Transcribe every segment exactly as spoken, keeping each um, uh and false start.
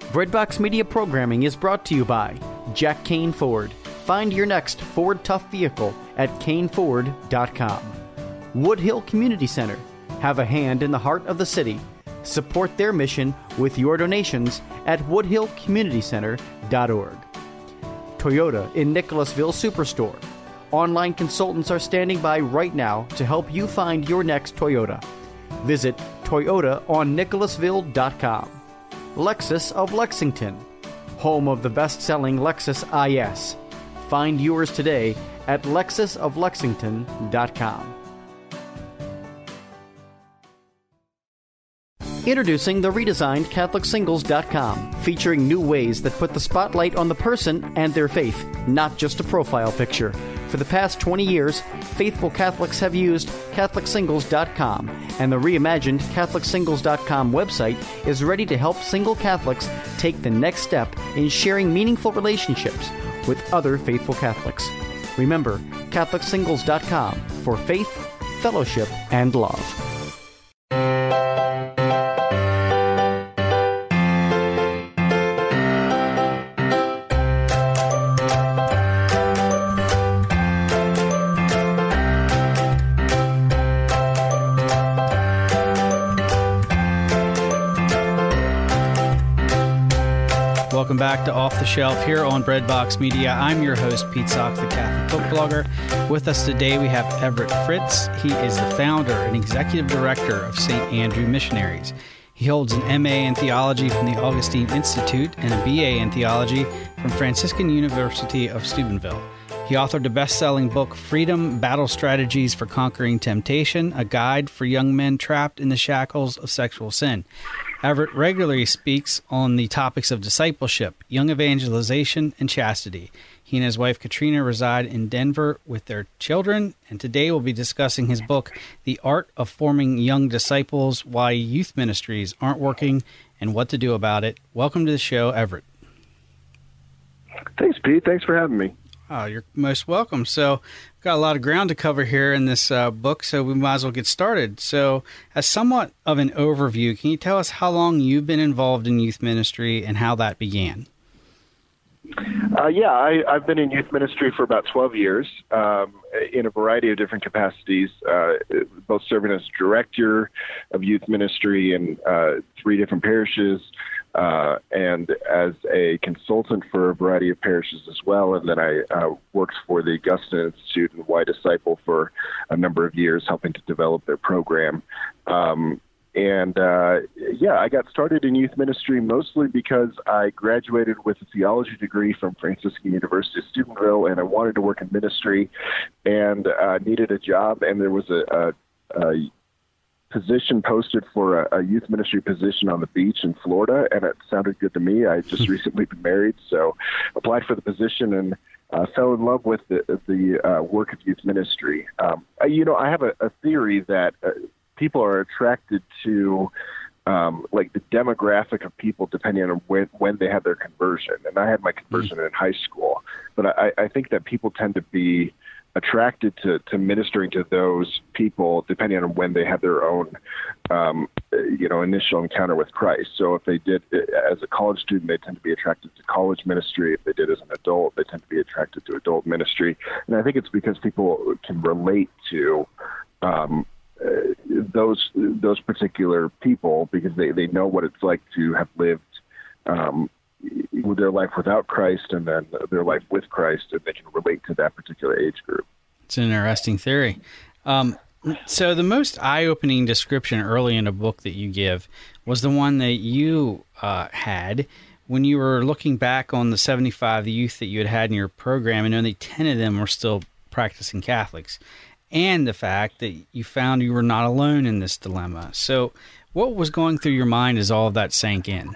Breadbox Media programming is brought to you by Jack Kane Ford. Find your next Ford Tough vehicle at kane ford dot com. Woodhill Community Center. Have a hand in the heart of the city. Support their mission with your donations at woodhill community center dot org. Toyota in Nicholasville Superstore. Online consultants are standing by right now to help you find your next Toyota. Visit toyota on nicholasville dot com. Lexus of Lexington, home of the best-selling Lexus I S. Find yours today at lexus of lexington dot com. Introducing the redesigned catholic singles dot com, featuring new ways that put the spotlight on the person and their faith, not just a profile picture. For the past twenty years, faithful Catholics have used catholic singles dot com, and the reimagined catholic singles dot com website is ready to help single Catholics take the next step in sharing meaningful relationships with other faithful Catholics. Remember, catholic singles dot com for faith, fellowship, and love. Welcome back to Off the Shelf here on Breadbox Media. I'm your host, Pete Sox, the Catholic book blogger. With us today, we have Everett Fritz. He is the founder and executive director of Saint Andrew Missionaries. He holds an M A in theology from the Augustine Institute and a B A in theology from Franciscan University of Steubenville. He authored the best-selling book, Freedom, Battle Strategies for Conquering Temptation, a guide for young men trapped in the shackles of sexual sin. Everett regularly speaks on the topics of discipleship, young evangelization, and chastity. He and his wife Katrina reside in Denver with their children, and today we'll be discussing his book, The Art of Forming Young Disciples, Why Youth Ministries Aren't Working, and What to Do About It. Welcome to the show, Everett. Thanks, Pete. Thanks for having me. Oh, you're most welcome. So we've got a lot of ground to cover here in this uh, book, so we might as well get started. So as somewhat of an overview, can you tell us how long you've been involved in youth ministry and how that began? Uh, yeah, I, I've been in youth ministry for about twelve years um, in a variety of different capacities, uh, both serving as director of youth ministry in uh, three different parishes, Uh, and as a consultant for a variety of parishes as well. And then I uh, worked for the Augustine Institute and Y Disciple for a number of years, helping to develop their program. Um, and, uh, yeah, I got started in youth ministry mostly because I graduated with a theology degree from Franciscan University of Steubenville, and I wanted to work in ministry and uh, needed a job. And there was a, a, a position posted for a, a youth ministry position on the beach in Florida, and it sounded good to me. I had just recently been married, so applied for the position and uh, fell in love with the, the uh, work of youth ministry. Um, you know, I have a, a theory that uh, people are attracted to um, like the demographic of people depending on when, when they have their conversion. And I had my conversion mm-hmm. in high school, but I, I think that people tend to be attracted to, to ministering to those people depending on when they have their own, um, you know, initial encounter with Christ. So if they did as a college student, they tend to be attracted to college ministry. If they did as an adult, they tend to be attracted to adult ministry. And I think it's because people can relate to um, uh, those those particular people because they, they know what it's like to have lived um with their life without Christ and then their life with Christ, and they can relate to that particular age group. It's an interesting theory. Um, so the most eye-opening description early in a book that you give was the one that you uh, had when you were looking back on the seventy-five youth that you had had in your program, and only ten of them were still practicing Catholics, and the fact that you found you were not alone in this dilemma. So what was going through your mind as all of that sank in?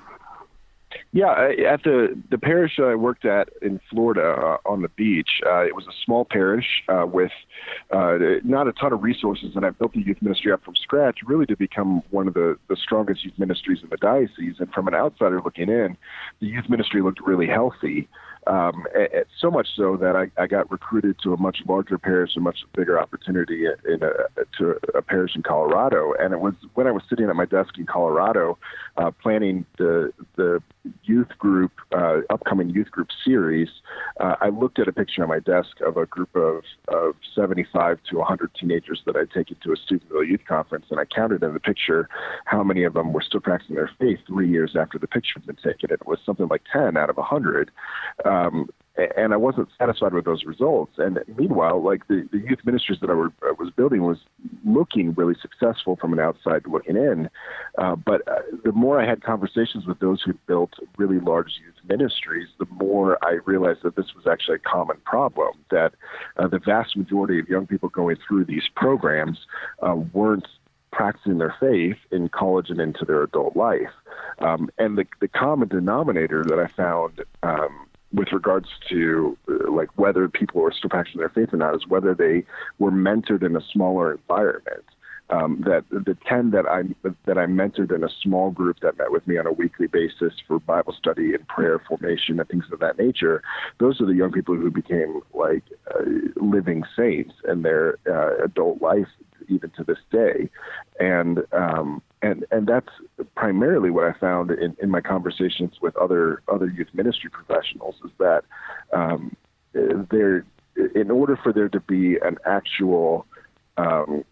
Yeah, at the, the parish I worked at in Florida uh, on the beach, uh, it was a small parish uh, with uh, not a ton of resources, and I built the youth ministry up from scratch really to become one of the, the strongest youth ministries in the diocese. And from an outsider looking in, the youth ministry looked really healthy. Um, so much so that I, I got recruited to a much larger parish, a much bigger opportunity in a, to a parish in Colorado. And it was when I was sitting at my desk in Colorado, uh, planning the the youth group, uh, upcoming youth group series, uh, I looked at a picture on my desk of a group of, of seventy-five to one hundred teenagers that I'd taken to a Steubenville youth conference, and I counted in the picture how many of them were still practicing their faith three years after the picture had been taken. It was something like ten out of one hundred. Um, and I wasn't satisfied with those results. And meanwhile, like the, the youth ministries that I, were, I was building was looking really successful from an outside looking in. Uh, but uh, the more I had conversations with those who built really large youth ministries, the more I realized that this was actually a common problem, that uh, the vast majority of young people going through these programs uh, weren't practicing their faith in college and into their adult life. Um, and the, the common denominator that I found um, with regards to uh, like whether people are still practicing their faith or not is whether they were mentored in a smaller environment. Um, that the ten that I that I mentored in a small group that met with me on a weekly basis for Bible study and prayer formation and things of that nature, those are the young people who became like uh, living saints in their uh, adult life, even to this day. And um, and and that's primarily what I found in, in my conversations with other other youth ministry professionals, is that um, there, in order for there to be an actual um,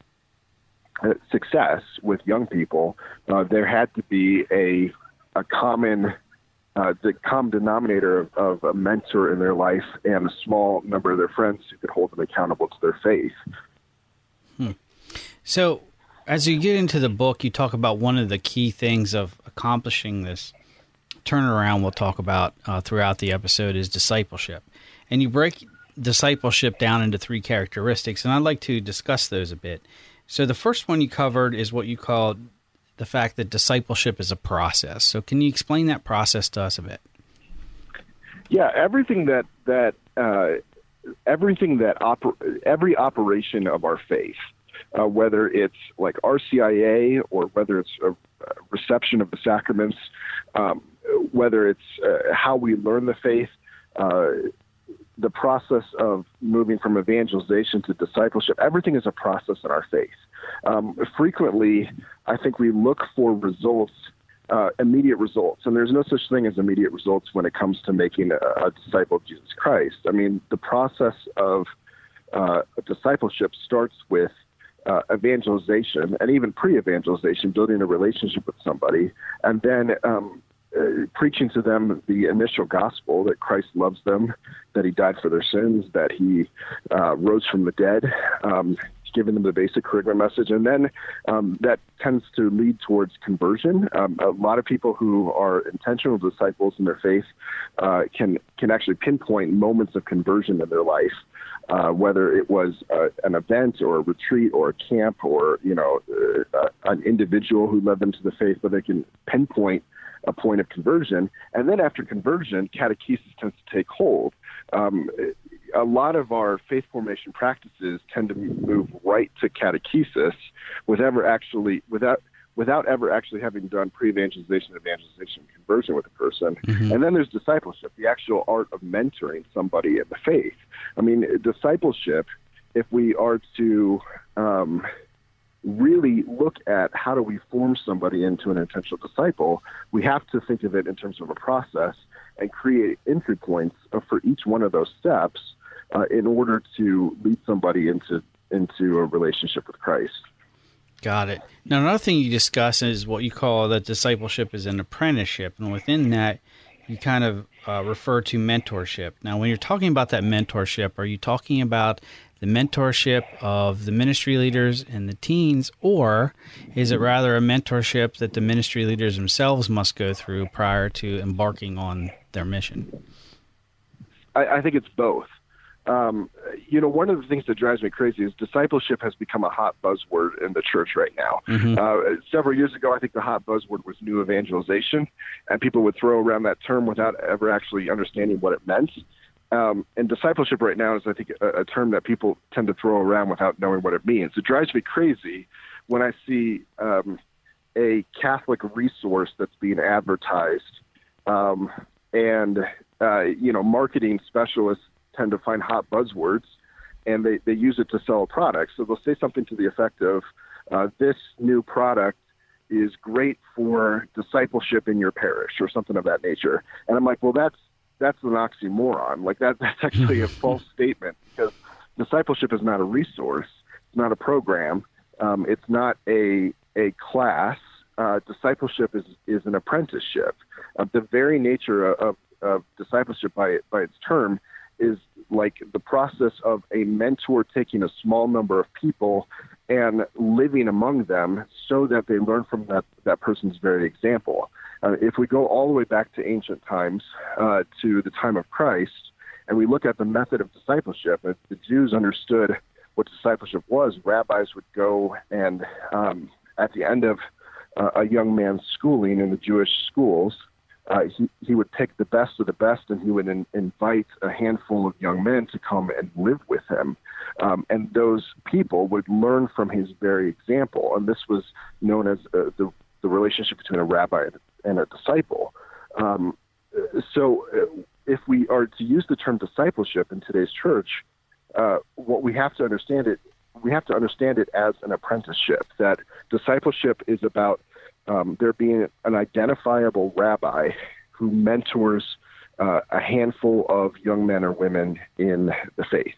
success with young people, uh, there had to be a a common uh, the common denominator of, of a mentor in their life and a small number of their friends who could hold them accountable to their faith. Hmm. So, as you get into the book, you talk about one of the key things of accomplishing this turnaround we'll talk about uh, throughout the episode is discipleship. And you break discipleship down into three characteristics, and I'd like to discuss those a bit. So the first one you covered is what you called the fact that discipleship is a process. So can you explain that process to us a bit? Yeah, everything that that uh, everything that oper- every operation of our faith, uh, whether it's like R C I A or whether it's a reception of the sacraments, um, whether it's uh, how we learn the faith, uh, the process of moving from evangelization to discipleship, everything is a process in our faith. Um, frequently, I think we look for results, uh, immediate results, and there's no such thing as immediate results when it comes to making a, a disciple of Jesus Christ. I mean, the process of uh, discipleship starts with uh, evangelization and even pre-evangelization, building a relationship with somebody, and then um, Uh, preaching to them the initial gospel that Christ loves them, that he died for their sins, that he uh, rose from the dead, um, giving them the basic charisma message. And then um, that tends to lead towards conversion. Um, a lot of people who are intentional disciples in their faith uh, can, can actually pinpoint moments of conversion in their life, uh, whether it was uh, an event or a retreat or a camp or, you know, uh, an individual who led them to the faith, but they can pinpoint a point of conversion. And then after conversion, catechesis tends to take hold. Um, a lot of our faith formation practices tend to move right to catechesis without ever actually, without, without ever actually having done pre-evangelization, evangelization, and conversion with a person. Mm-hmm. And then there's discipleship, the actual art of mentoring somebody in the faith. I mean, discipleship, if we are to um, really look at how do we form somebody into an intentional disciple, we have to think of it in terms of a process and create entry points for each one of those steps uh, in order to lead somebody into into a relationship with Christ. Got it. Now, another thing you discuss is what you call that discipleship is an apprenticeship, and within that, you kind of uh, refer to mentorship. Now, when you're talking about that mentorship, are you talking about the mentorship of the ministry leaders and the teens, or is it rather a mentorship that the ministry leaders themselves must go through prior to embarking on their mission? I, I think it's both. Um, you know, one of the things that drives me crazy is discipleship has become a hot buzzword in the church right now. Mm-hmm. Uh, several years ago, I think the hot buzzword was new evangelization, and people would throw around that term without ever actually understanding what it meant. Um, and discipleship right now is, I think, a, a term that people tend to throw around without knowing what it means. It drives me crazy when I see um, a Catholic resource that's being advertised, um, and, uh, you know, marketing specialists tend to find hot buzzwords, and they, they use it to sell a product. So they'll say something to the effect of, uh, this new product is great for discipleship in your parish or something of that nature. And I'm like, well, that's that's an oxymoron. Like that that's actually a false statement, because discipleship is not a resource. It's not a program. Um, it's not a a class. Uh, discipleship is is an apprenticeship. Uh, the very nature of, of discipleship by by its term is like the process of a mentor taking a small number of people and living among them so that they learn from that, that person's very example. Uh, if we go all the way back to ancient times, uh, to the time of Christ, and we look at the method of discipleship, if the Jews understood what discipleship was, rabbis would go and um, at the end of uh, a young man's schooling in the Jewish schools, Uh, he, he would pick the best of the best, and he would in, invite a handful of young men to come and live with him. Um, and those people would learn from his very example. And this was known as uh, the, the relationship between a rabbi and a disciple. Um, so uh, if we are to use the term discipleship in today's church, uh, what we have to understand it, we have to understand it as an apprenticeship, that discipleship is about Um, there being an identifiable rabbi who mentors uh, a handful of young men or women in the faith.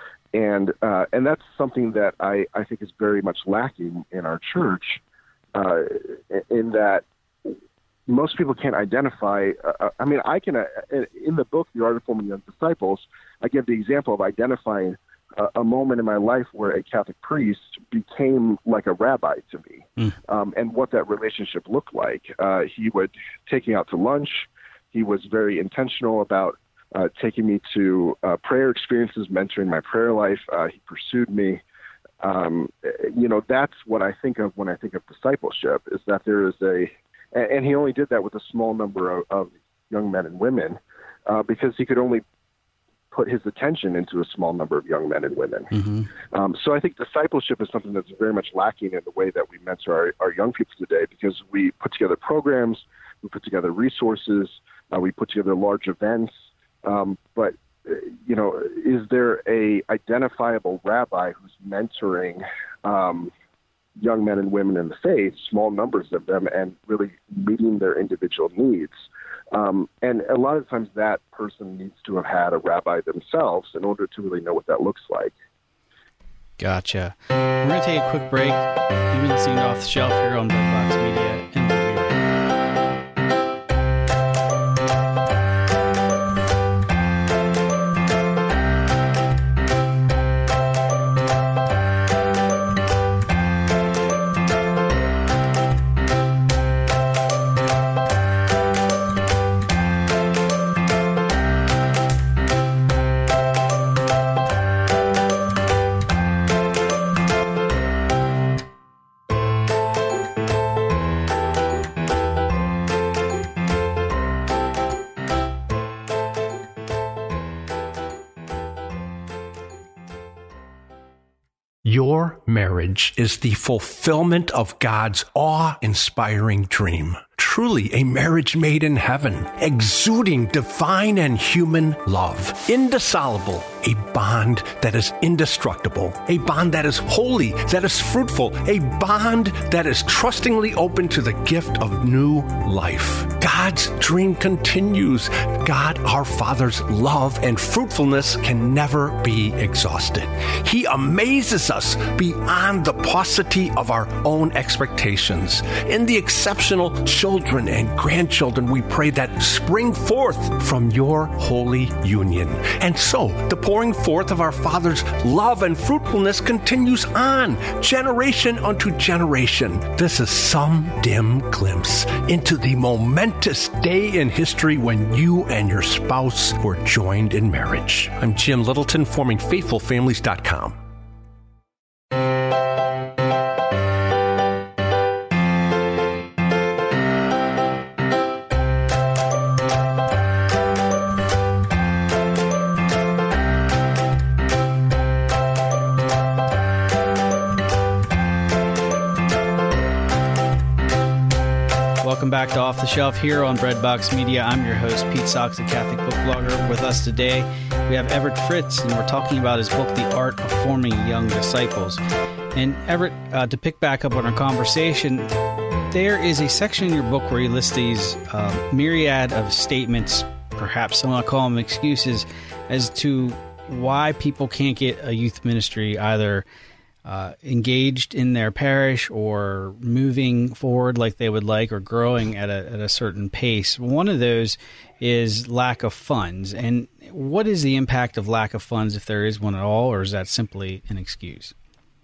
And uh, and that's something that I, I think is very much lacking in our church, uh, in that most people can't identify. Uh, I mean, I can, uh, in the book, The Art of Forming Young Disciples, I give the example of identifying a, a moment in my life where a Catholic priest became like a rabbi to me, mm. um, and what that relationship looked like. Uh, he would take me out to lunch. He was very intentional about uh, taking me to uh, prayer experiences, mentoring my prayer life. Uh, he pursued me. Um, you know, that's what I think of when I think of discipleship, is that there is a, and he only did that with a small number of, of young men and women, uh, because he could only put his attention into a small number of young men and women. Mm-hmm. Um, so I think discipleship is something that's very much lacking in the way that we mentor our, our young people today, because we put together programs, we put together resources, uh, we put together large events. Um, but, uh, you know, is there a identifiable rabbi who's mentoring um, young men and women in the faith, small numbers of them, and really meeting their individual needs? Um, and a lot of times that person needs to have had a rabbi themselves in order to really know what that looks like. Gotcha. We're going to take a quick break. You've been listening to Off the Shelf here on Breadbox Media, and we'll be right back. Your marriage is the fulfillment of God's awe-inspiring dream. Truly a marriage made in heaven, exuding divine and human love. Indissoluble, a bond that is indestructible, a bond that is holy, that is fruitful, a bond that is trustingly open to the gift of new life. God's dream continues. God, our Father's love and fruitfulness can never be exhausted. He amazes us beyond the paucity of our own expectations. In the exceptional children and grandchildren we pray that spring forth from your holy union. And so the pouring forth of our Father's love and fruitfulness continues on, generation unto generation. This is some dim glimpse into the momentous day in history when you and your spouse were joined in marriage. I'm Jim Littleton, forming faithful families dot com. Welcome back to Off the Shelf here on Breadbox Media. I'm your host, Pete Socks, a Catholic book blogger. With us today, we have Everett Fritz, and we're talking about his book, The Art of Forming Young Disciples. And Everett, uh, to pick back up on our conversation, there is a section in your book where you list these uh, myriad of statements, perhaps some want to call them excuses, as to why people can't get a youth ministry either uh, engaged in their parish or moving forward like they would like or growing at a, at a certain pace. One of those is lack of funds. And what is the impact of lack of funds, if there is one at all, or is that simply an excuse?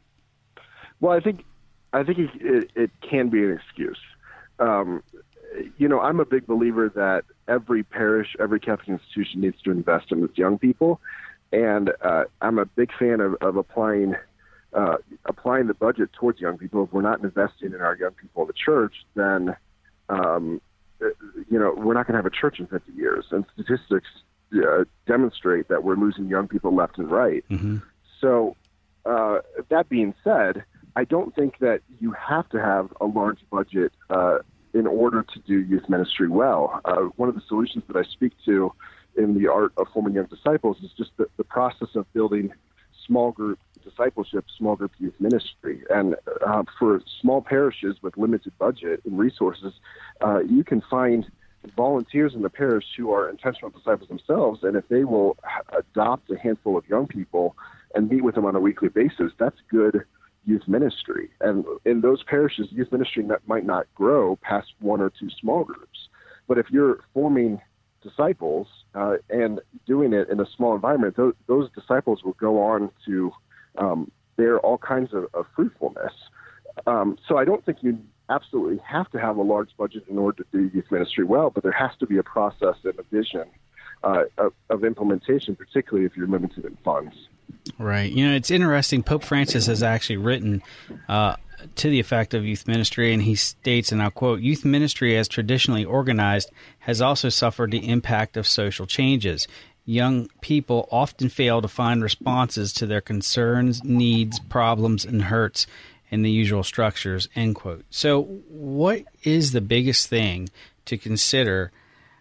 Well, I think I think it, it, it can be an excuse. Um, you know, I'm a big believer that every parish, every Catholic institution needs to invest in its young people, and uh, I'm a big fan of, of applying uh, applying the budget towards young people. If we're not investing in our young people in the church, then um, you know we're not going to have a church in fifty years, and statistics uh, demonstrate that we're losing young people left and right. Mm-hmm. So, uh, that being said, I don't think that you have to have a large budget uh, in order to do youth ministry well. Uh, one of the solutions that I speak to in the art of forming young disciples is just the, the process of building small group discipleship, small group youth ministry. And uh, for small parishes with limited budget and resources, uh, you can find volunteers in the parish who are intentional disciples themselves, and if they will adopt a handful of young people and meet with them on a weekly basis, that's good youth ministry. And in those parishes, youth ministry not, might not grow past one or two small groups. But if you're forming disciples uh, and doing it in a small environment, those, those disciples will go on to um, bear all kinds of, of fruitfulness. Um, so I don't think you absolutely have to have a large budget in order to do youth ministry well, but there has to be a process and a vision uh, of, of implementation, particularly if you're limited in funds. Right. You know, it's interesting. Pope Francis has actually written uh, to the effect of youth ministry, and he states, and I'll quote, "Youth ministry, as traditionally organized, has also suffered the impact of social changes. Young people often fail to find responses to their concerns, needs, problems, and hurts in the usual structures," end quote. So what is the biggest thing to consider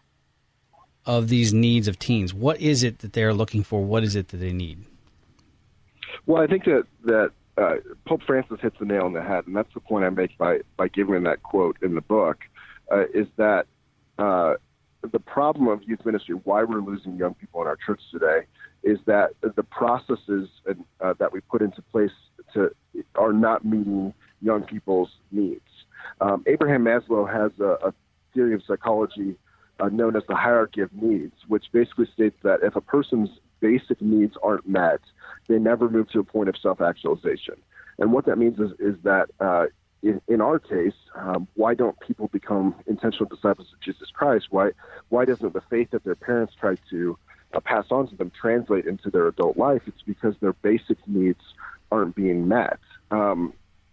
of these needs of teens? What is it that they're looking for? What is it that they need? Well, I think that, that uh, Pope Francis hits the nail on the head, and that's the point I make by, by giving that quote in the book, uh, is that uh, the problem of youth ministry, why we're losing young people in our church today, is that the processes uh, that we put into place to are not meeting young people's needs. Um, Abraham Maslow has a, a theory of psychology uh, known as the hierarchy of needs, which basically states that if a person's basic needs aren't met, they never move to a point of self-actualization. And what that means is, is that uh, in, in our case, um, why don't people become intentional disciples of Jesus Christ? Why why doesn't the faith that their parents tried to uh, pass on to them translate into their adult life? It's because their basic needs aren't being met. Um,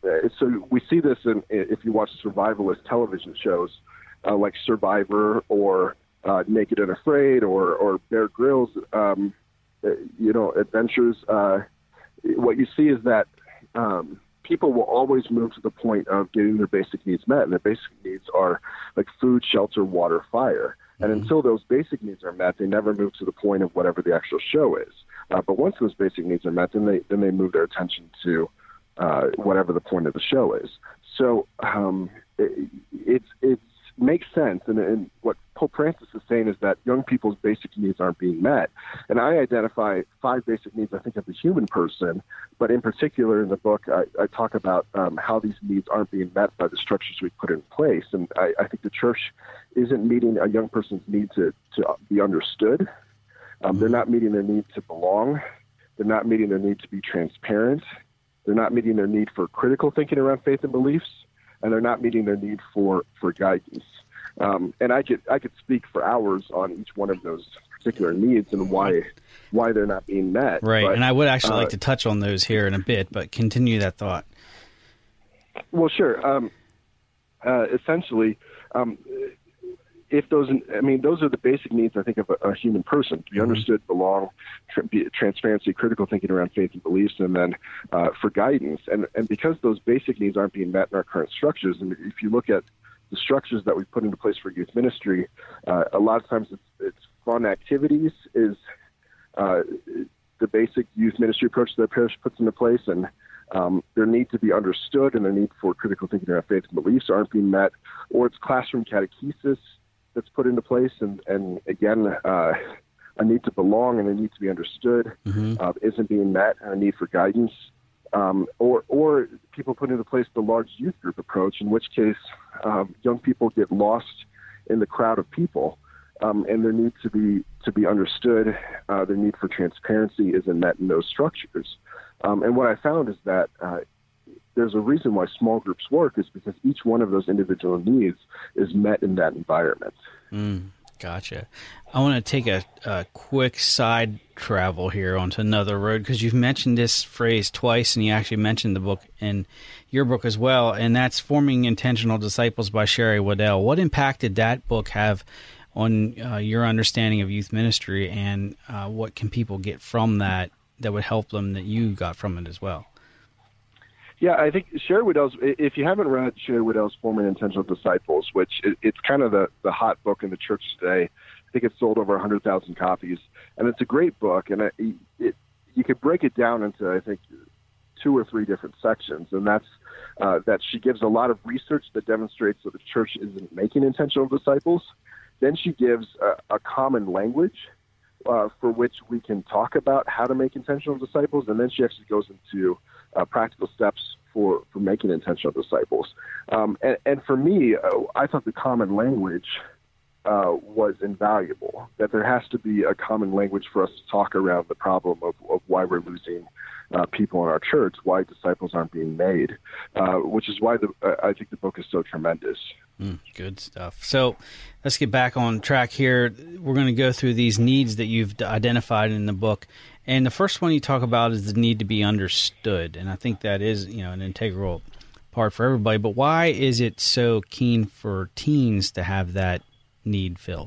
so we see this in, if you watch survivalist television shows uh, like Survivor or uh, Naked and Afraid or, or Bear Grylls, um, you know, adventures. Uh, what you see is that um, people will always move to the point of getting their basic needs met, and their basic needs are like food, shelter, water, fire. And mm-hmm. until those basic needs are met, they never move to the point of whatever the actual show is. Uh, but once those basic needs are met, then they then they move their attention to uh, whatever the point of the show is. So um, it, it's it's makes sense, and, and what Pope Francis is saying is that young people's basic needs aren't being met. And I identify five basic needs, I think, of the human person, but in particular in the book, I, I talk about um, how these needs aren't being met by the structures we put in place. And I, I think the church isn't meeting a young person's need to, to be understood. Um, they're not meeting their need to belong. They're not meeting their need to be transparent. They're not meeting their need for critical thinking around faith and beliefs. And they're not meeting their need for, for guidance. Um, and I could I could speak for hours on each one of those particular needs and why why they're not being met. Right, but, and I would actually uh, like to touch on those here in a bit, but continue that thought. Well, sure. Um, uh, essentially, um, if those, I mean, those are the basic needs, I think, of a, a human person: to be mm-hmm. understood, belong, tra- be, transparency, critical thinking around faith and beliefs, and then uh, for guidance. And and because those basic needs aren't being met in our current structures, and if you look at the structures that we put into place for youth ministry, uh, a lot of times it's, it's fun activities is uh, the basic youth ministry approach that the parish puts into place, and Um, their need to be understood and their need for critical thinking around faith and beliefs aren't being met, or it's classroom catechesis that's put into place, and, and again, uh, a need to belong and a need to be understood mm-hmm. uh, isn't being met, and a need for guidance. Um, or, or people put into place the large youth group approach, in which case um, young people get lost in the crowd of people, um, and their need to be to be understood, uh, their need for transparency isn't met in those structures. Um, and what I found is that uh, there's a reason why small groups work, is because each one of those individual needs is met in that environment. Mm. Gotcha. I want to take a, a quick side travel here onto another road, because you've mentioned this phrase twice, and you actually mentioned the book in your book as well, and that's Forming Intentional Disciples by Sherry Weddell. What impact did that book have on uh, your understanding of youth ministry, and uh, what can people get from that that would help them that you got from it as well? Yeah, I think Sherry Weddell's, if you haven't read Sherry Weddell's Forming Intentional Disciples, which it, it's kind of the, the hot book in the church today, I think it's sold over one hundred thousand copies, and it's a great book, and it, it, you could break it down into, I think, two or three different sections, and that's uh, that she gives a lot of research that demonstrates that the church isn't making intentional disciples. Then she gives a, a common language uh, for which we can talk about how to make intentional disciples, and then she actually goes into Uh, practical steps for, for making intentional disciples. Um, and, and for me, uh, I thought the common language uh, was invaluable, that there has to be a common language for us to talk around the problem of, of why we're losing uh, people in our church, why disciples aren't being made, uh, which is why the, uh, I think the book is so tremendous. Mm, good stuff. So let's get back on track here. We're going to go through these needs that you've identified in the book. And the first one you talk about is the need to be understood. And I think that is, you know, an integral part for everybody. But why is it so keen for teens to have that need filled?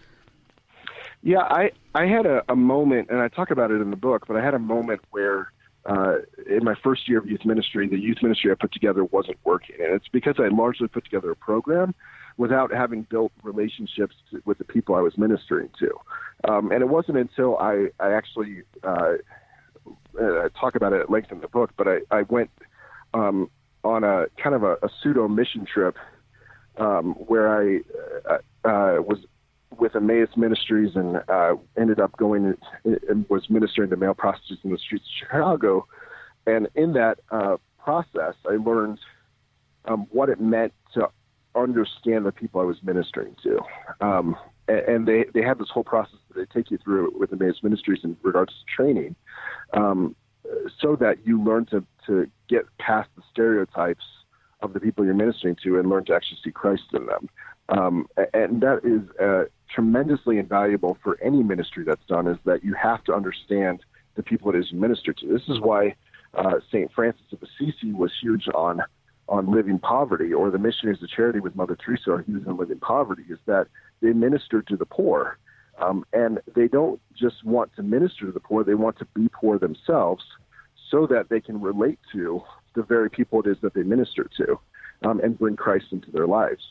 Yeah, I, I had a, a moment, and I talk about it in the book, but I had a moment where uh, in my first year of youth ministry, the youth ministry I put together wasn't working. And it's because I largely put together a program without having built relationships to, with the people I was ministering to. Um, and it wasn't until I, I actually uh, uh, talk about it at length in the book, but I, I went um, on a kind of a, a pseudo mission trip um, where I uh, uh, was with Emmaus Ministries and uh, ended up going and was ministering to male prostitutes in the streets of Chicago. And in that uh, process, I learned um, what it meant to understand the people I was ministering to. Um, and they, they have this whole process that they take you through with Emmaus Ministries in regards to training, um, so that you learn to, to get past the stereotypes of the people you're ministering to and learn to actually see Christ in them. Um, and that is uh, tremendously invaluable for any ministry that's done, is that you have to understand the people it is you minister to. This is why uh, Saint Francis of Assisi was huge on on living poverty, or the Missionaries of Charity with Mother Teresa are huge on living poverty, is that they minister to the poor. Um, and they don't just want to minister to the poor, they want to be poor themselves so that they can relate to the very people it is that they minister to, um, and bring Christ into their lives.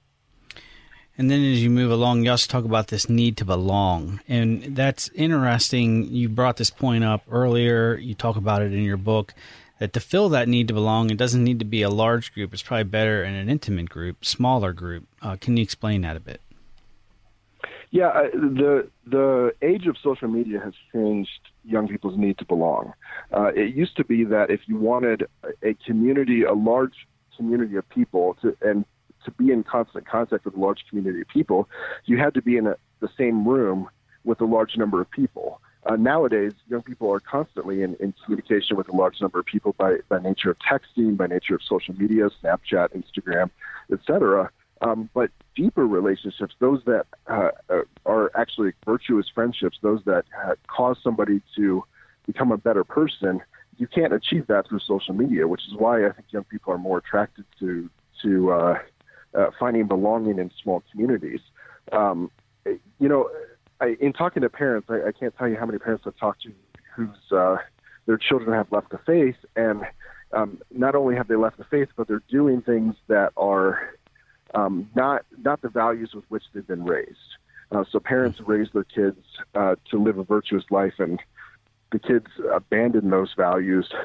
And then as you move along, you also talk about this need to belong. And that's interesting. You brought this point up earlier. You talk about it in your book, that to fill that need to belong, it doesn't need to be a large group. It's probably better in an intimate group, smaller group. Uh, can you explain that a bit? Yeah, uh, the the age of social media has changed young people's need to belong. Uh, it used to be that if you wanted a community, a large community of people, to and to be in constant contact with a large community of people, you had to be in a, the same room with a large number of people. Uh, nowadays, young people are constantly in, in communication with a large number of people by, by nature of texting, by nature of social media, Snapchat, Instagram, et cetera. Um, but deeper relationships, those that uh, are actually virtuous friendships, those that uh, cause somebody to become a better person, you can't achieve that through social media, which is why I think young people are more attracted to to uh, uh, finding belonging in small communities. Um, you know, I, in talking to parents, I, I can't tell you how many parents I've talked to whose uh, their children have left the faith, and um, not only have they left the faith, but they're doing things that are um, not not the values with which they've been raised. Uh, so parents raise their kids uh, to live a virtuous life, and the kids abandon those values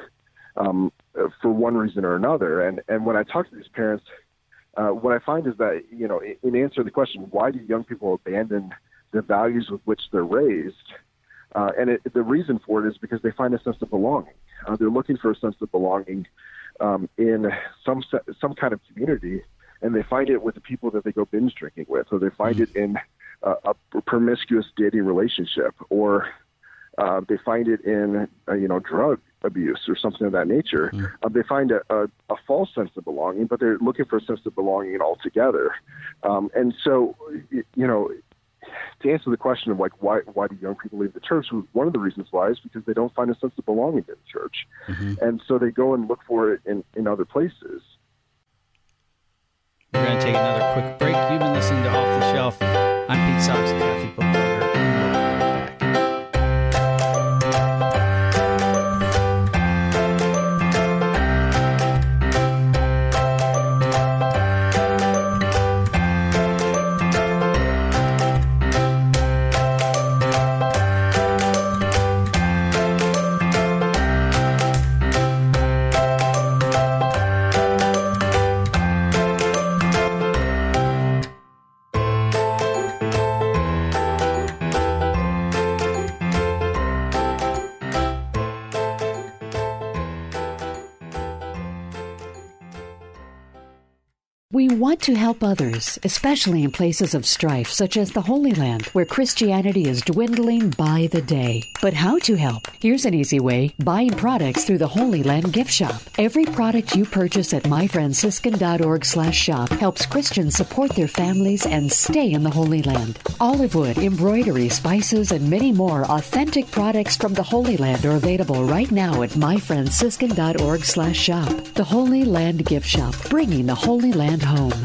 um, for one reason or another. And, and when I talk to these parents, uh, what I find is that, you know, in, in answer to the question, why do young people abandon the values with which they're raised? Uh, and it, the reason for it is because they find a sense of belonging. Uh, they're looking for a sense of belonging um, in some some kind of community, and they find it with the people that they go binge drinking with, or they find mm-hmm. it in uh, a promiscuous dating relationship, or uh, they find it in uh, you know drug abuse or something of that nature. Mm-hmm. Uh, they find a, a, a false sense of belonging, but they're looking for a sense of belonging altogether. Um, and so, you know. To answer the question of like why why do young people leave the church, one of the reasons why is because they don't find a sense of belonging in the church, mm-hmm. and so they go and look for it in, in other places. We're going to take another quick break. You've been listening to Off the Shelf. I'm Pete Socks, a Catholic book blogger. We want to help others, especially in places of strife, such as the Holy Land, where Christianity is dwindling by the day. But how to help? Here's an easy way: buying products through the Holy Land gift shop. Every product you purchase at my franciscan dot org slash shop helps Christians support their families and stay in the Holy Land. Olive wood, embroidery, spices, and many more authentic products from the Holy Land are available right now at my franciscan dot org slash shop. The Holy Land gift shop, bringing the Holy Land home.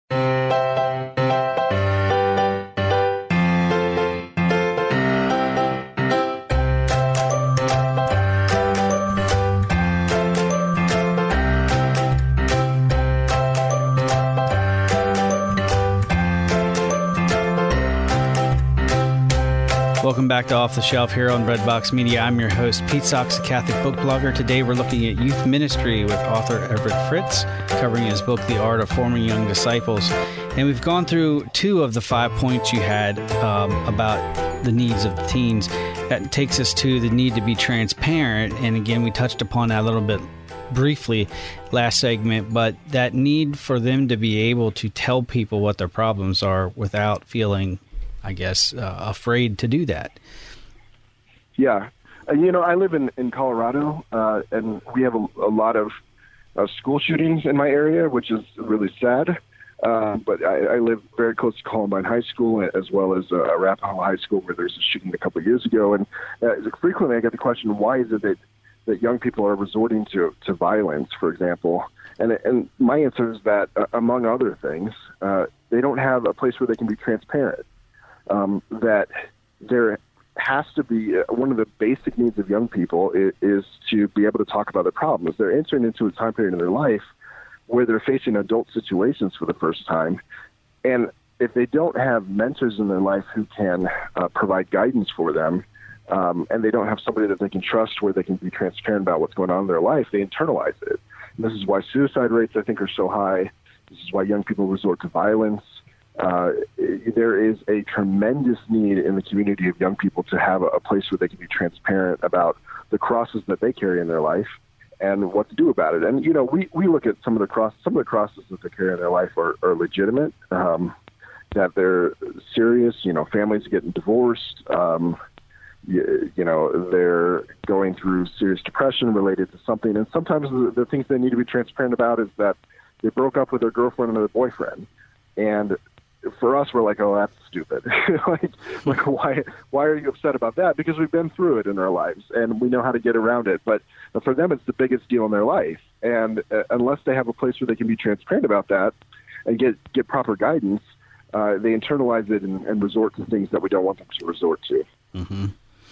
Welcome back to Off the Shelf here on Breadbox Media. I'm your host, Pete Socks, a Catholic book blogger. Today we're looking at youth ministry with author Everett Fritz, covering his book, The Art of Forming Young Disciples. And we've gone through two of the five points you had um, about the needs of the teens. That takes us to the need to be transparent. And again, we touched upon that a little bit briefly last segment, but that need for them to be able to tell people what their problems are without feeling, I guess, uh, afraid to do that. Yeah. Uh, you know, I live in, in Colorado, uh, and we have a, a lot of uh, school shootings in my area, which is really sad. Uh, but I, I live very close to Columbine High School, as well as uh, Arapahoe High School, where there's a shooting a couple of years ago. And uh, frequently I get the question, why is it that, that young people are resorting to, to violence, for example? And, and my answer is that, uh, among other things, uh, they don't have a place where they can be transparent. Um, that there has to be uh, one of the basic needs of young people is, is to be able to talk about their problems. They're entering into a time period in their life where they're facing adult situations for the first time. And if they don't have mentors in their life who can uh, provide guidance for them, um, and they don't have somebody that they can trust where they can be transparent about what's going on in their life, they internalize it. And this is why suicide rates, I think, are so high. This is why young people resort to violence. Uh, there is a tremendous need in the community of young people to have a, a place where they can be transparent about the crosses that they carry in their life and what to do about it. And, you know, we, we look at some of the cross, some of the crosses that they carry in their life are, are legitimate, um, that they're serious, you know, families getting divorced, um, you, you know, they're going through serious depression related to something. And sometimes the, the things they need to be transparent about is that they broke up with their girlfriend and their boyfriend. And for us, we're like, oh, that's stupid. like, like, why, why are you upset about that? Because we've been through it in our lives and we know how to get around it. But for them, it's the biggest deal in their life. And uh, unless they have a place where they can be transparent about that and get, get proper guidance, uh, they internalize it and, and resort to things that we don't want them to resort to. Mm-hmm.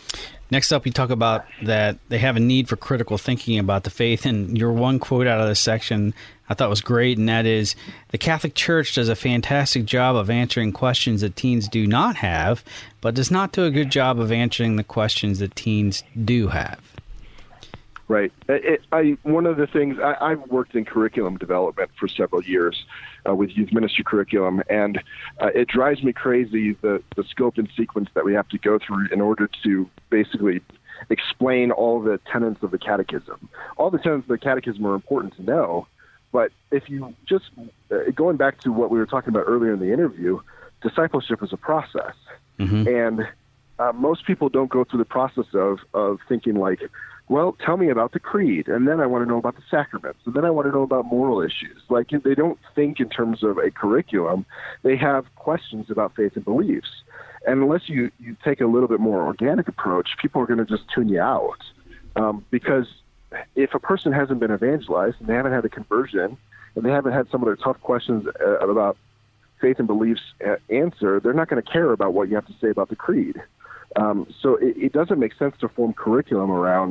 Next up, you talk about that they have a need for critical thinking about the faith. And your one quote out of this section I thought was great, and that is, the Catholic Church does a fantastic job of answering questions that teens do not have, but does not do a good job of answering the questions that teens do have. Right. It, I, one of the things, I, I've worked in curriculum development for several years uh, with youth ministry curriculum, and uh, it drives me crazy the, the scope and sequence that we have to go through in order to basically explain all the tenets of the catechism. All the tenets of the catechism are important to know, but if you just, uh, going back to what we were talking about earlier in the interview, discipleship is a process. Mm-hmm. And uh, most people don't go through the process of, of thinking like, well, tell me about the creed, and then I want to know about the sacraments, and then I want to know about moral issues. Like, they don't think in terms of a curriculum. They have questions about faith and beliefs. And unless you, you take a little bit more organic approach, people are going to just tune you out. Um, because if a person hasn't been evangelized, and they haven't had a conversion, and they haven't had some of their tough questions uh, about faith and beliefs uh, answered, they're not going to care about what you have to say about the creed. Um, so it, it doesn't make sense to form curriculum around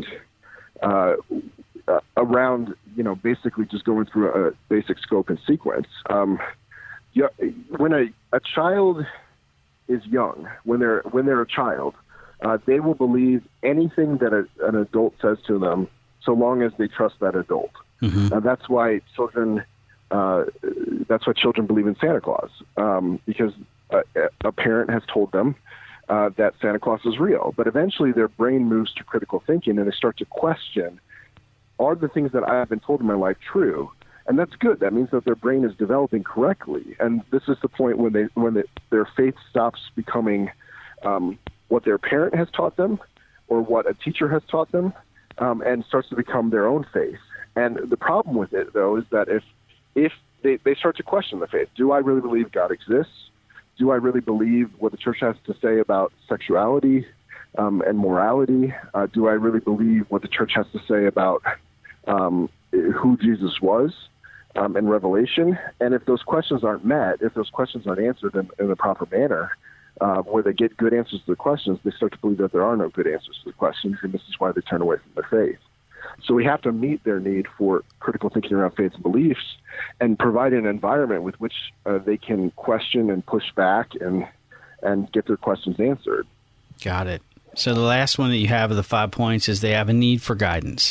uh, uh, around you know basically just going through a basic scope and sequence. Um, yeah, when a, a child is young, when they're when they're a child, uh, they will believe anything that a, an adult says to them, so long as they trust that adult. Mm-hmm. And that's why children uh, that's why children believe in Santa Claus, um, because a, a parent has told them Uh, that Santa Claus is real. But eventually their brain moves to critical thinking, and they start to question, are the things that I've been told in my life true? And that's good. That means that their brain is developing correctly. And this is the point when they when they, their faith stops becoming um, what their parent has taught them or what a teacher has taught them, um, and starts to become their own faith. And the problem with it, though, is that if if they, they start to question the faith, do I really believe God exists? Do I really believe what the church has to say about sexuality um, and morality? Uh, do I really believe what the church has to say about um, who Jesus was um, in Revelation? And if those questions aren't met, if those questions aren't answered in, in the proper manner, uh, where they get good answers to the questions, they start to believe that there are no good answers to the questions, and this is why they turn away from their faith. So we have to meet their need for critical thinking around faith and beliefs and provide an environment with which uh, they can question and push back and and get their questions answered. Got it. So the last one that you have of the five points is they have a need for guidance.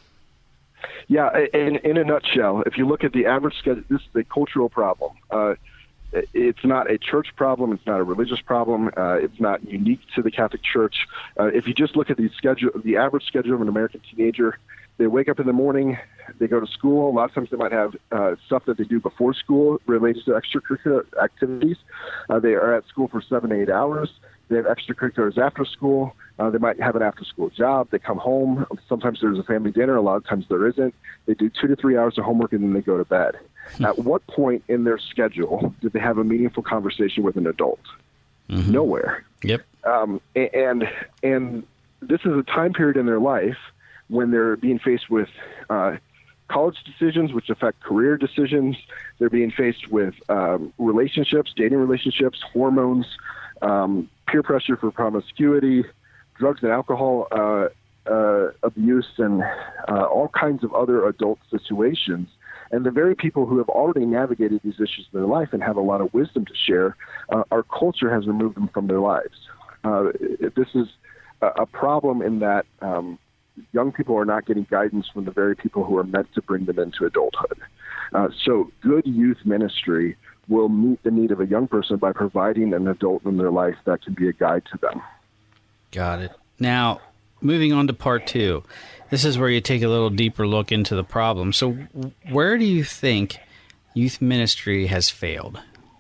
Yeah, in, in a nutshell, if you look at the average schedule, this is a cultural problem. Uh, it's not a church problem. It's not a religious problem. Uh, it's not unique to the Catholic Church. Uh, if you just look at the schedule, the average schedule of an American teenager, they wake up in the morning, they go to school. A lot of times they might have uh, stuff that they do before school related to extracurricular activities. Uh, they are at school for seven, eight hours. They have extracurriculars after school. Uh, they might have an after-school job. They come home. Sometimes there's a family dinner. A lot of times there isn't. They do two to three hours of homework, and then they go to bed. At what point in their schedule did they have a meaningful conversation with an adult? Mm-hmm. Nowhere. Yep. Um, and and this is a time period in their life when they're being faced with uh, college decisions, which affect career decisions. They're being faced with um, relationships, dating relationships, hormones, um, peer pressure for promiscuity, drugs and alcohol uh, uh, abuse, and uh, all kinds of other adult situations. And the very people who have already navigated these issues in their life and have a lot of wisdom to share, uh, our culture has removed them from their lives. Uh, this is a, a problem in that um, young people are not getting guidance from the very people who are meant to bring them into adulthood. Uh, so good youth ministry will meet the need of a young person by providing an adult in their life that can be a guide to them. Got it. Now, moving on to part two. This is where you take a little deeper look into the problem. So where do you think youth ministry has failed?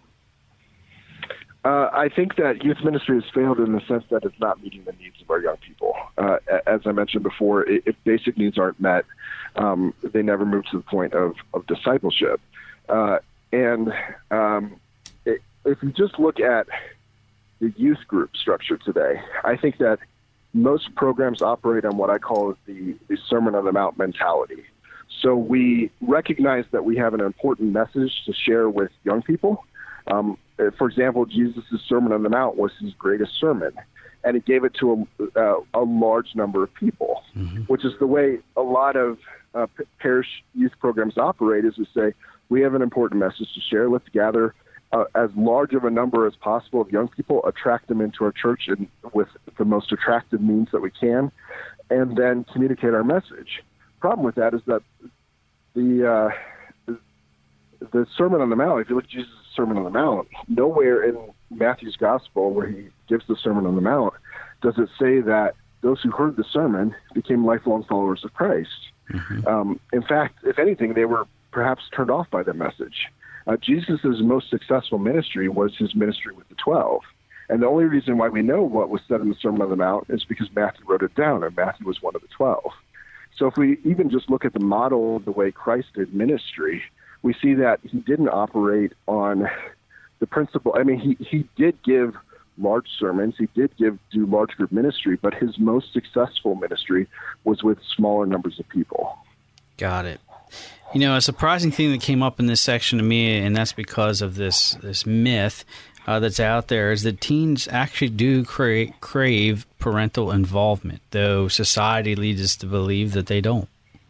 Uh, I think that youth ministry has failed in the sense that it's not meeting the needs of our young people. Uh, as I mentioned before, if basic needs aren't met, um, they never move to the point of, of discipleship. Uh, and um, it, if you just look at the youth group structure today, I think that most programs operate on what I call the, the Sermon on the Mount mentality. So we recognize that we have an important message to share with young people. Um, for example, Jesus' Sermon on the Mount was his greatest sermon, and he gave it to a, uh, a large number of people, mm-hmm. which is the way a lot of uh, parish youth programs operate, is we say, we have an important message to share. Let's gather Uh, as large of a number as possible of young people, attract them into our church and with the most attractive means that we can, and then communicate our message. problem with that is that the uh, the, the Sermon on the Mount, if you look at Jesus' Sermon on the Mount, nowhere in Matthew's Gospel where he gives the Sermon on the Mount does it say that those who heard the sermon became lifelong followers of Christ. Mm-hmm. Um, in fact, if anything, they were perhaps turned off by the message. Uh, Jesus' most successful ministry was his ministry with the twelve. And the only reason why we know what was said in the Sermon on the Mount is because Matthew wrote it down, and Matthew was one of the twelve. So if we even just look at the model of the way Christ did ministry, we see that he didn't operate on the principle. I mean, he, he did give large sermons, he did give do large group ministry, but his most successful ministry was with smaller numbers of people. Got it. You know, a surprising thing that came up in this section to me, and that's because of this this myth uh, that's out there, is that teens actually do cra- crave parental involvement, though society leads us to believe that they don't.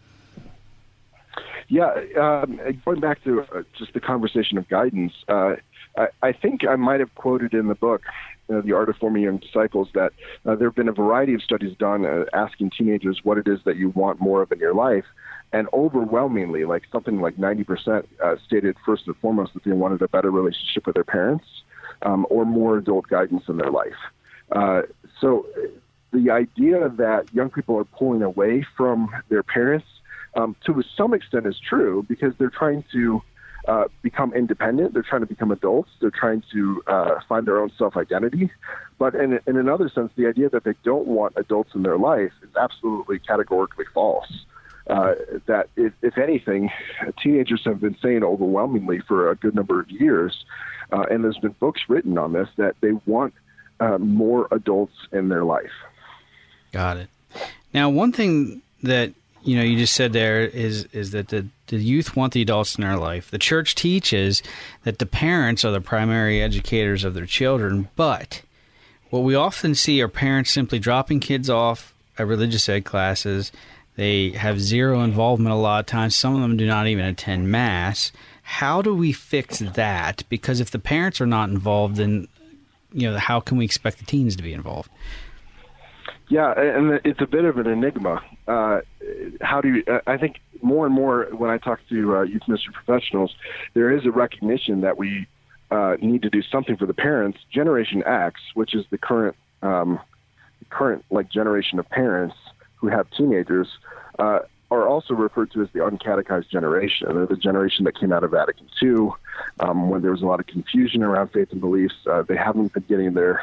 Yeah, um, going back to uh, just the conversation of guidance, uh, I, I think I might have quoted in the book, uh, The Art of Forming Young Disciples, that uh, there have been a variety of studies done uh, asking teenagers what it is that you want more of in your life. And overwhelmingly, like something like ninety percent uh, stated first and foremost that they wanted a better relationship with their parents um, or more adult guidance in their life. Uh, so the idea that young people are pulling away from their parents um, to some extent is true, because they're trying to uh, become independent. They're trying to become adults. They're trying to uh, find their own self-identity. But in, in another sense, the idea that they don't want adults in their life is absolutely categorically false. Uh, that, if, if anything, teenagers have been saying overwhelmingly for a good number of years, uh, and there's been books written on this, that they want uh, more adults in their life. Got it. Now, one thing that you know you just said there is is that the, the youth want the adults in their life. The church teaches that the parents are the primary educators of their children, but what we often see are parents simply dropping kids off at religious ed classes. They have zero involvement a lot of times. Some of them do not even attend Mass. How do we fix that? Because if the parents are not involved, then you know how can we expect the teens to be involved? Yeah, and it's a bit of an enigma. Uh, how do you? I think more and more when I talk to uh, youth ministry professionals, there is a recognition that we uh, need to do something for the parents. Generation X, which is the current um, current like generation of parents who have teenagers, uh, are also referred to as the uncatechized generation. They're the generation that came out of Vatican Two, um, when there was a lot of confusion around faith and beliefs. Uh, they haven't been getting their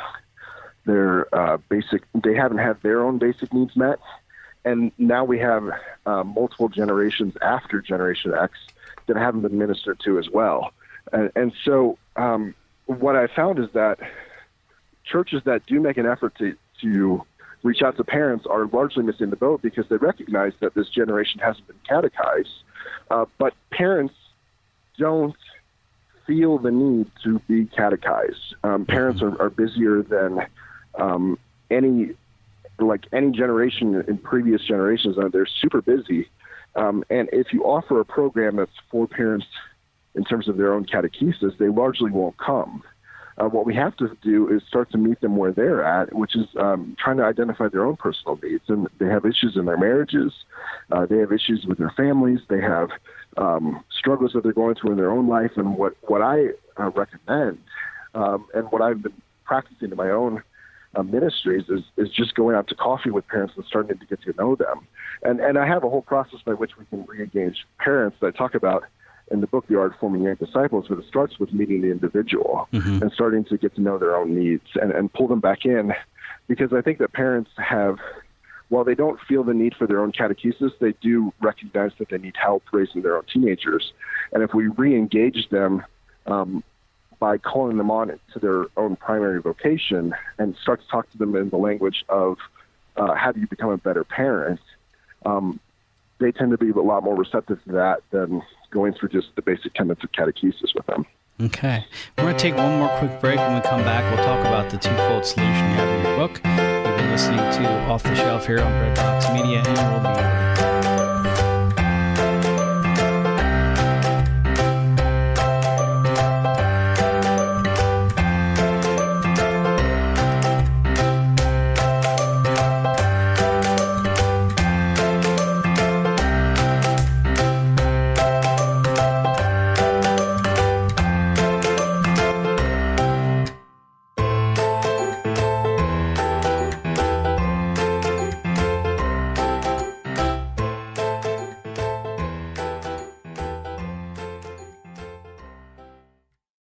their uh, basic. They haven't had their own basic needs met, and now we have uh, multiple generations after Generation X that haven't been ministered to as well. And, and so, um, what I found is that churches that do make an effort to to reach out to parents are largely missing the boat, because they recognize that this generation hasn't been catechized. Uh, but parents don't feel the need to be catechized. Um, parents are, are busier than um, any, like any generation in previous generations. Uh, they're super busy. Um, and if you offer a program that's for parents in terms of their own catechesis, they largely won't come. Uh, what we have to do is start to meet them where they're at, which is um, trying to identify their own personal needs. And they have issues in their marriages. Uh, they have issues with their families. They have um, struggles that they're going through in their own life. And what, what I uh, recommend um, and what I've been practicing in my own uh, ministries is, is just going out to coffee with parents and starting to get to know them. And, and I have a whole process by which we can re-engage parents that I talk about in the book, The Art of Forming Young Disciples, but it starts with meeting the individual mm-hmm. and starting to get to know their own needs and, and pull them back in. Because I think that parents have, while they don't feel the need for their own catechesis, they do recognize that they need help raising their own teenagers. And if we re-engage them um, by calling them on to their own primary vocation and start to talk to them in the language of uh, how do you become a better parent, um, they tend to be a lot more receptive to that than going through just the basic tenets of catechesis with them. Okay. We're going to take one more quick break. When we come back, we'll talk about the twofold solution you have in your book. You've been listening to Off the Shelf here on Breadbox Media, and we'll be right back.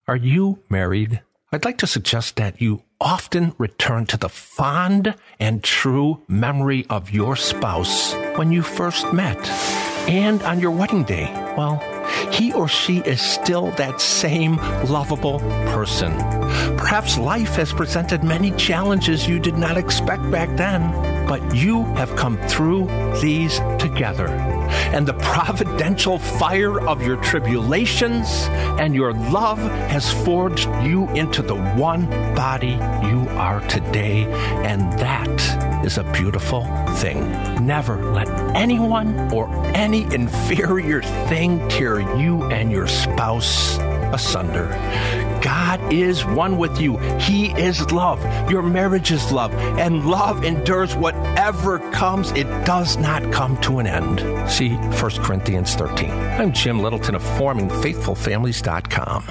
Are you married? I'd like to suggest that you often return to the fond and true memory of your spouse when you first met. And on your wedding day, well, he or she is still that same lovable person. Perhaps life has presented many challenges you did not expect back then, but you have come through these together. And the providential fire of your tribulations and your love has forged you into the one body you are today. And that is a beautiful thing. Never let anyone or any inferior thing tear you and your spouse asunder. God is one with you. He is love. Your marriage is love. And love endures whatever comes. It does not come to an end. See First Corinthians thirteen. I'm Jim Littleton of forming faithful families dot com.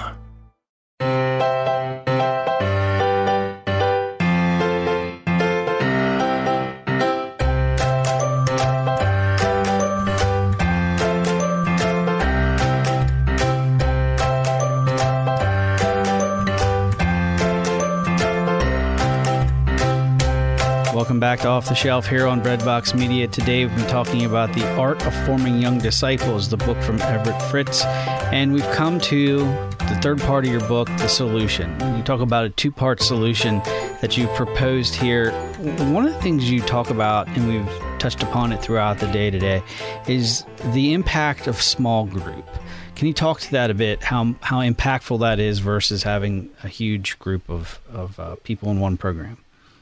Welcome back to Off the Shelf here on Breadbox Media. Today we've been talking about The Art of Forming Young Disciples, the book from Everett Fritz. And we've come to the third part of your book, The Solution. You talk about a two-part solution that you proposed here. One of the things you talk about, and we've touched upon it throughout the day today, is the impact of small group. Can you talk to that a bit, how how impactful that is versus having a huge group of, of uh, people in one program?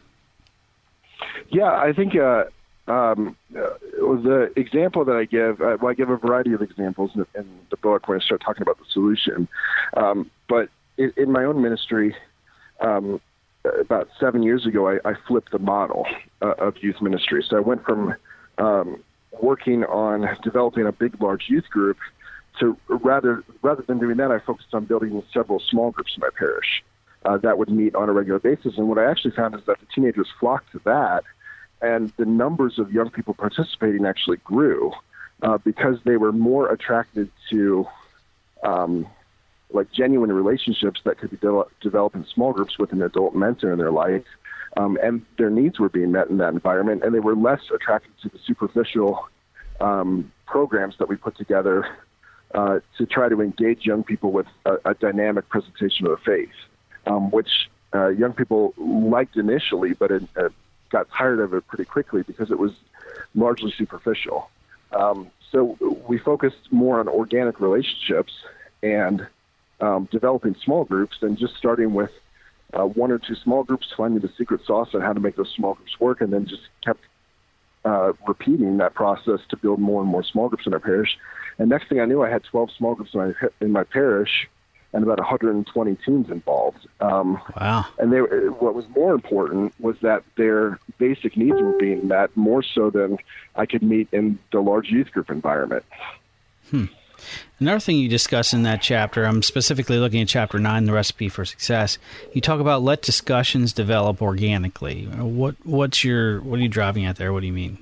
Yeah, I think uh, um, uh, the example that I give, uh, well, I give a variety of examples in, in the book when I start talking about the solution. Um, but in, in my own ministry, um, about seven years ago, I, I flipped the model uh, of youth ministry. So I went from um, working on developing a big, large youth group to rather rather than doing that, I focused on building several small groups in my parish uh, that would meet on a regular basis. And what I actually found is that the teenagers flocked to that, and the numbers of young people participating actually grew uh, because they were more attracted to um, like genuine relationships that could be de- developed in small groups with an adult mentor in their life. Um, and their needs were being met in that environment, and they were less attracted to the superficial um, programs that we put together uh, to try to engage young people with a, a dynamic presentation of the faith, um, which uh, young people liked initially, but it, uh, got tired of it pretty quickly because it was largely superficial. Um, so we focused more on organic relationships and um, developing small groups than just starting with uh, one or two small groups, finding the secret sauce on how to make those small groups work, and then just kept uh, repeating that process to build more and more small groups in our parish. And next thing I knew, I had twelve small groups in my, in my parish and about one hundred twenty teams involved. Um, wow. And they, what was more important was that their basic needs were being met more so than I could meet in the large youth group environment. Hmm. Another thing you discuss in that chapter, I'm specifically looking at chapter nine, The Recipe for Success. You talk about let discussions develop organically. What what's your what are you driving at there? What do you mean?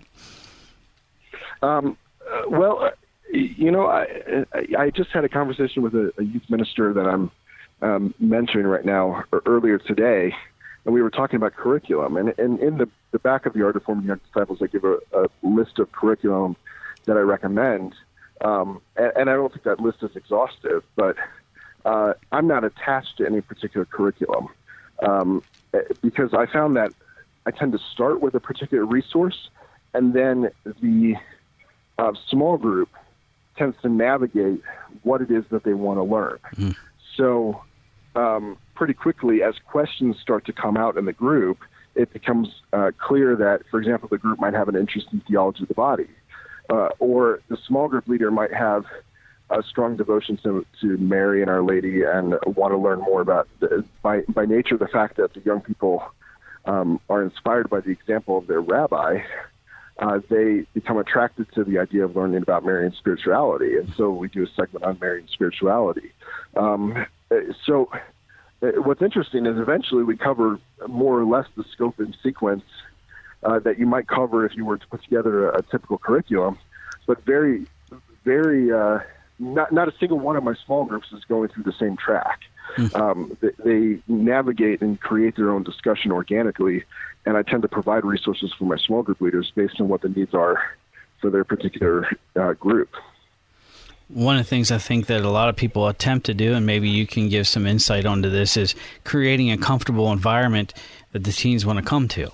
Um, uh, well, uh, you know, I I just had a conversation with a, a youth minister that I'm um, mentoring right now, or earlier today, and we were talking about curriculum. And, and in the, the back of the Art of Forming Young Disciples, I give a, a list of curriculum that I recommend. Um, and, and I don't think that list is exhaustive, but uh, I'm not attached to any particular curriculum um, because I found that I tend to start with a particular resource, and then the uh, small group tends to navigate what it is that they want to learn. Mm-hmm. So um, pretty quickly, as questions start to come out in the group, it becomes uh, clear that, for example, the group might have an interest in theology of the body. Uh, or the small group leader might have a strong devotion to, to Mary and Our Lady and want to learn more about, the, by, by nature, the fact that the young people um, are inspired by the example of their rabbi. Uh, they become attracted to the idea of learning about Marian spirituality. And so we do a segment on Marian spirituality. Um, so what's interesting is eventually we cover more or less the scope and sequence Uh, that you might cover if you were to put together a, a typical curriculum, but very, very, uh, not not a single one of my small groups is going through the same track. Mm-hmm. Um, they, they navigate and create their own discussion organically, and I tend to provide resources for my small group leaders based on what the needs are for their particular uh, group. One of the things I think that a lot of people attempt to do, and maybe you can give some insight onto this, is creating a comfortable environment that the teens want to come to.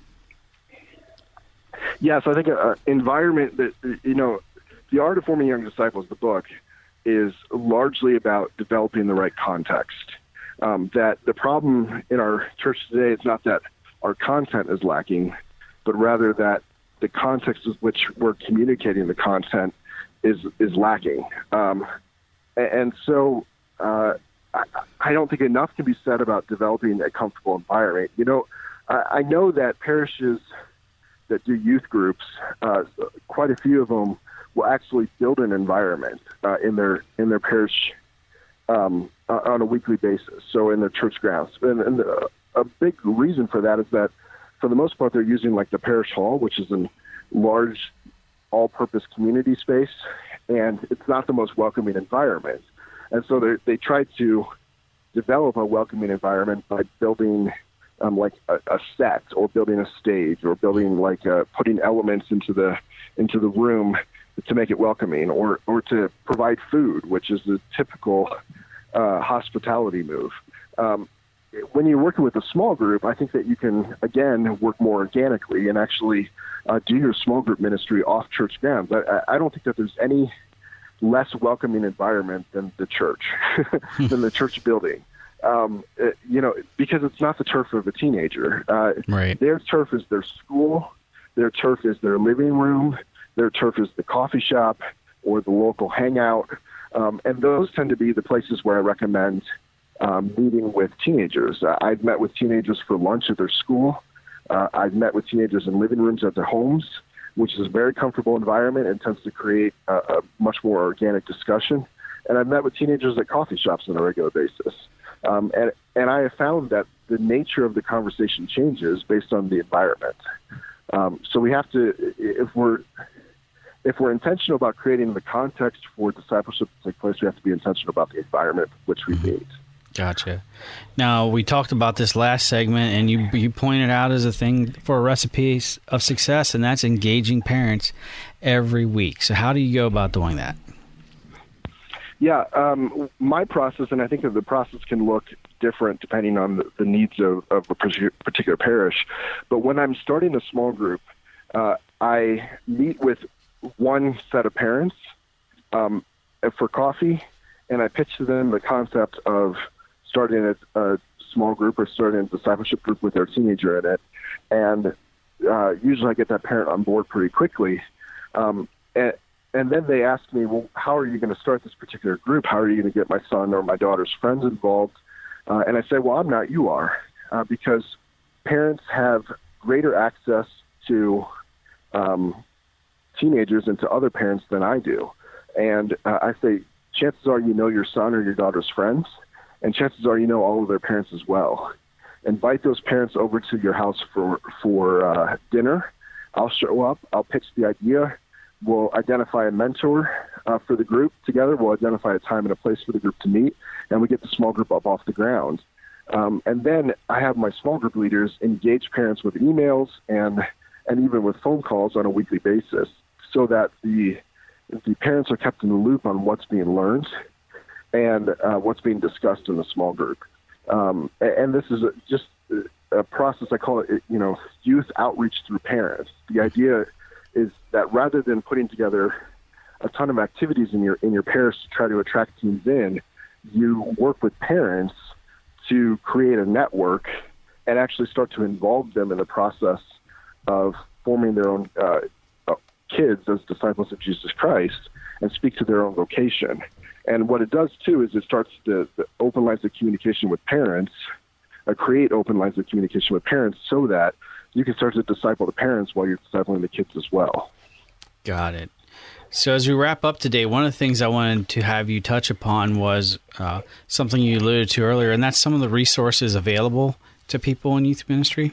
Yes, I think an environment that, you know, The Art of Forming Young Disciples, the book, is largely about developing the right context. Um, that the problem in our church today is not that our content is lacking, but rather that the context with which we're communicating the content is is lacking. Um, and, and so uh, I, I don't think enough can be said about developing a comfortable environment. You know, I, I know that parishes that do youth groups, uh, quite a few of them will actually build an environment uh, in their in their parish um, uh, on a weekly basis, so in their church grounds. And, and the, a big reason for that is that, for the most part, they're using like the parish hall, which is a large all-purpose community space, and it's not the most welcoming environment. And so they they try to develop a welcoming environment by building um, like a, a set, or building a stage, or building like uh, putting elements into the into the room to make it welcoming, or or to provide food, which is the typical uh, hospitality move. Um, when you're working with a small group, I think that you can, again, work more organically and actually uh, do your small group ministry off church grounds. I, I don't think that there's any less welcoming environment than the church, than the church building. Um, it, you know, because it's not the turf of a teenager. Uh, right. Their turf is their school. Their turf is their living room. Their turf is the coffee shop or the local hangout. Um, and those tend to be the places where I recommend um, meeting with teenagers. Uh, I've met with teenagers for lunch at their school. Uh, I've met with teenagers in living rooms at their homes, which is a very comfortable environment and tends to create a, a much more organic discussion. And I've met with teenagers at coffee shops on a regular basis. Um, and, and I have found that the nature of the conversation changes based on the environment. Um, so we have to, if we're, if we're intentional about creating the context for discipleship to take place, we have to be intentional about the environment which we meet. Gotcha. Now, we talked about this last segment, and you you pointed out as a thing for a recipe of success, and that's engaging parents every week. So how do you go about doing that? Yeah, um, my process, and I think that the process can look different depending on the, the needs of, of a particular parish. But when I'm starting a small group, uh, I meet with one set of parents um, for coffee, and I pitch to them the concept of starting a, a small group or starting a discipleship group with their teenager in it. And uh, usually I get that parent on board pretty quickly. Um, and, and then they ask me, well, how are you going to start this particular group? How are you going to get my son or my daughter's friends involved? Uh, and I say, well, I'm not, you are, uh, because parents have greater access to um, teenagers and to other parents than I do. And uh, I say, chances are you know your son or your daughter's friends, and chances are you know all of their parents as well. Invite those parents over to your house for, for uh, dinner. I'll show up. I'll pitch the idea. We'll identify a mentor uh, for the group together. We'll identify a time and a place for the group to meet, and we get the small group up off the ground. Um, and then I have my small group leaders engage parents with emails and and even with phone calls on a weekly basis, so that the the parents are kept in the loop on what's being learned and uh, what's being discussed in the small group. Um, and this is a, just a process, I call it, you know, youth outreach through parents. The idea is that rather than putting together a ton of activities in your in your parish to try to attract teens in, you work with parents to create a network and actually start to involve them in the process of forming their own uh, kids as disciples of Jesus Christ and speak to their own vocation. And what it does, too, is it starts to, to open lines of communication with parents, uh, create open lines of communication with parents so that you can start to disciple the parents while you're discipling the kids as well. Got it. So as we wrap up today, one of the things I wanted to have you touch upon was uh, something you alluded to earlier, and that's some of the resources available to people in youth ministry.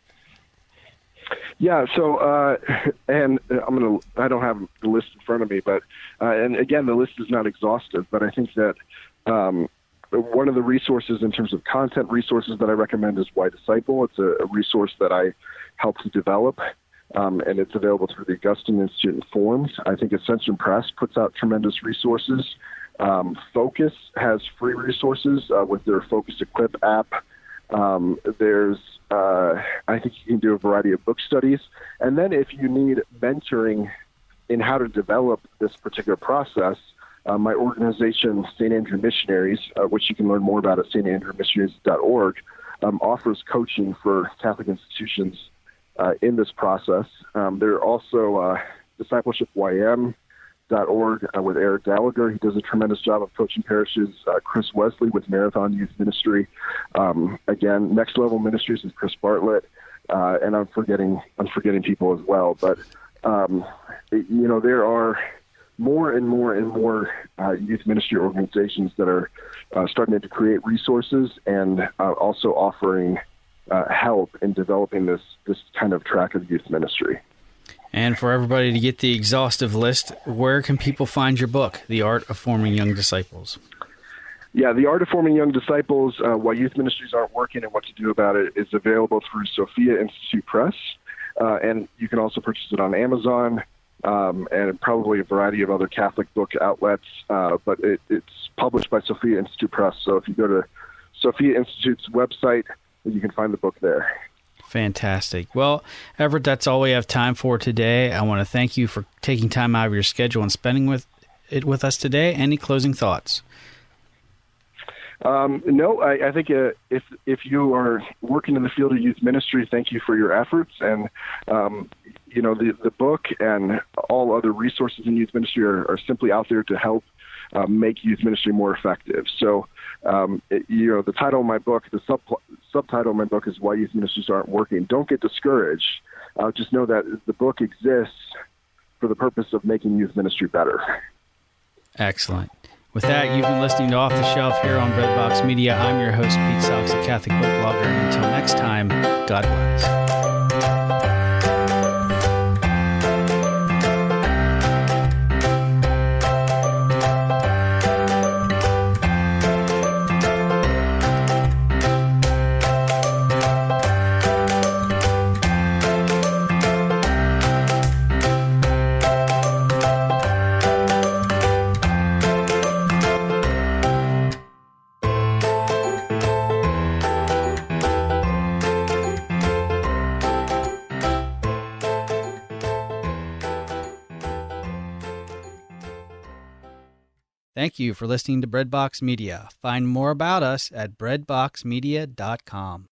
Yeah, so, uh, and I'm going to, I don't have the list in front of me, but, uh, and again, the list is not exhaustive, but I think that um, one of the resources in terms of content resources that I recommend is Why Disciple. It's a, a resource that I helped to develop, um, and it's available through the Augustine Institute and Forums. I think Ascension Press puts out tremendous resources. Um, Focus has free resources uh, with their Focus Equip app. Um, there's, uh, I think you can do a variety of book studies. And then if you need mentoring in how to develop this particular process, uh, my organization, Saint Andrew Missionaries, uh, which you can learn more about at s t andrew missionaries dot org, um, offers coaching for Catholic institutions uh, in this process. Um, there are also uh, Discipleship Y M dot org uh, with Eric Gallagher. He does a tremendous job of coaching parishes. Uh, Chris Wesley with Marathon Youth Ministry. Um, again, Next Level Ministries with Chris Bartlett. Uh, and I'm forgetting I'm forgetting people as well. But, um, you know, there are more and more and more uh, youth ministry organizations that are uh, starting to create resources and uh, also offering uh, help in developing this, this kind of track of youth ministry. And for everybody to get the exhaustive list, where can people find your book, The Art of Forming Young Disciples? Yeah, The Art of Forming Young Disciples, uh, Why Youth Ministries Aren't Working and What to Do About It, is available through Sophia Institute Press. Uh, and you can also purchase it on Amazon um, and probably a variety of other Catholic book outlets. Uh, but it, it's published by Sophia Institute Press. So if you go to Sophia Institute's website, you can find the book there. Fantastic. Well, Everett, that's all we have time for today. I want to thank you for taking time out of your schedule and spending with it with us today. Any closing thoughts? Um, no, I, I think uh, if if you are working in the field of youth ministry, thank you for your efforts. And, um, you know, the, the book and all other resources in youth ministry are, are simply out there to help uh, make youth ministry more effective. So, um, it, you know, the title of my book, the sub, subtitle of my book is Why Youth Ministries Aren't Working. Don't get discouraged. Uh, just know that the book exists for the purpose of making youth ministry better. Excellent. With that, you've been listening to Off the Shelf here on Breadbox Media. I'm your host, Pete Socks, a Catholic book blogger. And until next time, God bless. Thank you for listening to Breadbox Media. Find more about us at breadbox media dot com.